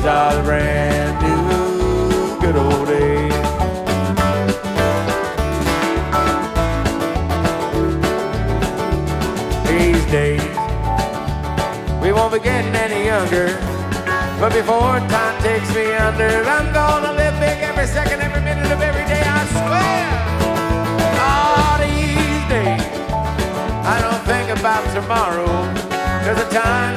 are the brand new good old days. These days, we won't be getting any younger, but before time takes me under, I'm gonna live big every second, every minute of every day, I swear. All these days, I don't think about tomorrow, 'cause the time